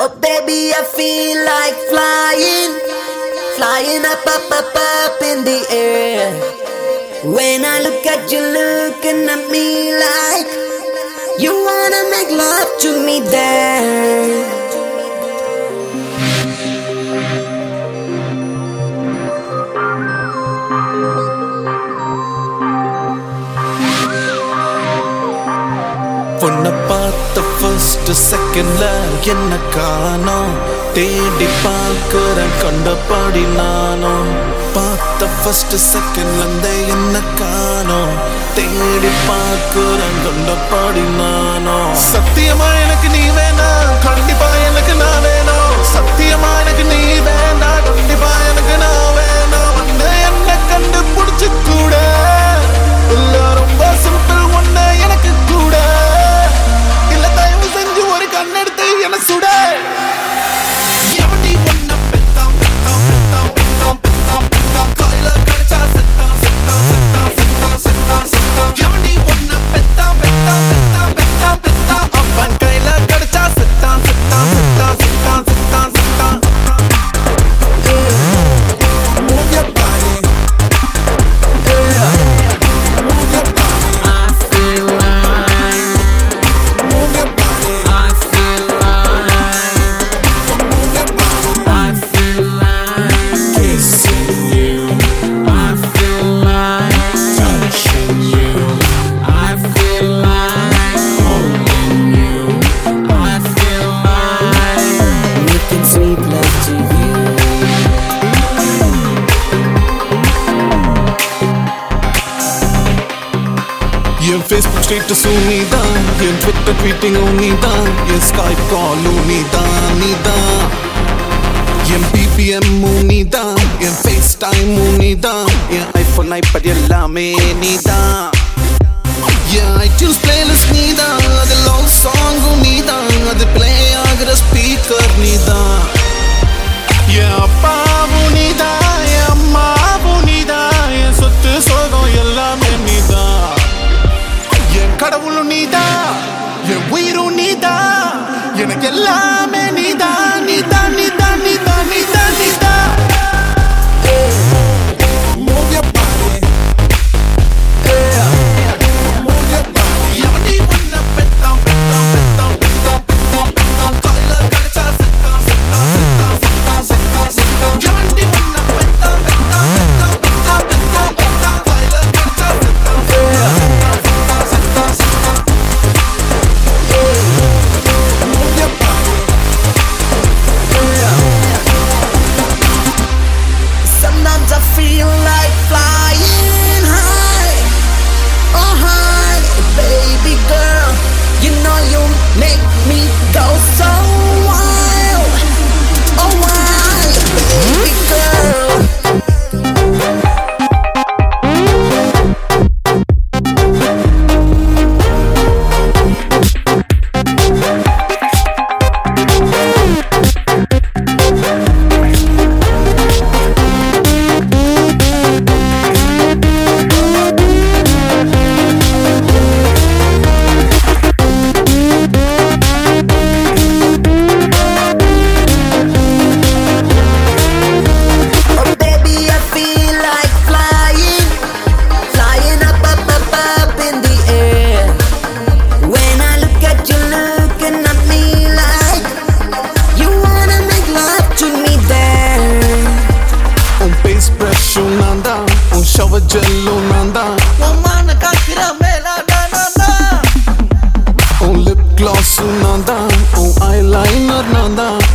Oh baby, I feel like flying, flying up in the air. When I look at you looking at me like you wanna make love to me there. உன்னை பார்த்த first செகண்ட்ல என்ன காணோம், தேடி பார்க்கிறேன் கண்டபடி நானும். பார்த்த ஃபர்ஸ்ட் செகண்ட்ல என்ன காணோம், தேடி பார்க்கிறேன் கண்டபடி நானும். சத்தியமா எனக்கு நீ வேணாம், கண்டிப்பா எனக்கு நான் வேணும். சத்தியமா எனக்கு நீ வேண்டாம், கண்டிப்பா எனக்கு நான் வேணும். என்ன கண்டுபிடிச்சு கூட இல்ல, ரொம்ப சிம்பிள் ஒண்ணு எனக்கு கூட இல்ல, தயவு செஞ்சு ஒரு கண்ணெடுத்து என்ன சுட. எவடி ஒன்ன பெத்தாம் பெத்தாம் பெத்தாம் பெத்தாம் பெத்தாம் பெத்தாம் கையில கிடைச்சா செத்தாம் செத்தாம் செத்தாம் செத்தாம் செத்தாம் செத்தாம். எவடி ஒன்ன பெத்தாம் பெத்தாம் பெத்தாம் பெத்தாம் பெத்தாம் அவன் கையில கிடைச்சா செத்தாம் செத்தாம் செத்தாம் செத்தாம் செத்தாம் செத்தாம். Move your body. Move your body. I feel like. Move your body. I feel like. Move your body. I feel like kissing you. I feel like touching you. I feel like holding you. I feel like making sweet love to you. N Facebook ஸ்டேட்டஸும் நீதான், என் Twitter ட்வீட்டிங்கும் நீதான், என் Skype காலும் நீதான். என் BBMமும் நீதான், என் FaceTimeமும் நீதான், என் iPhone iPad எல்லாமே நீதான். என் iTunes playlist நீதான், அது love songம் நீதான், அது play ஆகிற ஸ்பீக்கர் நீதான். என் அப்பாவும் நீதான், என் அம்மாவும் நீதான், என் சொத்து சோகம் எல்லாமே நீதான். என் கடவுளும் நீதான், என் உயிரும் நீதான், எனக்கு எல்லாமே நீதான் நீதான் நீதான் நீதான் நீதான் நீதான். Move your body. Move your body. எவடி உன்னை பெத்தாம் பெத்தாம் பெத்தாம் பெத்தாம் பெத்தாம் பெத்தாம் கையில கிடைச்சா செத்தாம் செத்தாம் செத்தாம் செத்தாம் செத்தாம் செத்தாம். எவடி உன்னை பெத்தாம் பெத்தாம் பெத்தாம் பெத்தாம் பெத்தாம் பெத்தாம் கையில கிடைச்சா செத்தாம் செத்தாம் செத்தாம் செத்தாம் செத்தாம். Move your body. Sometimes I feel like flying high, oh high, baby girl. You know you make me go so wild, oh wild, baby girl. Shower jello nanda, Woman kakira mela na na. lip gloss nanda, eyeliner nanda.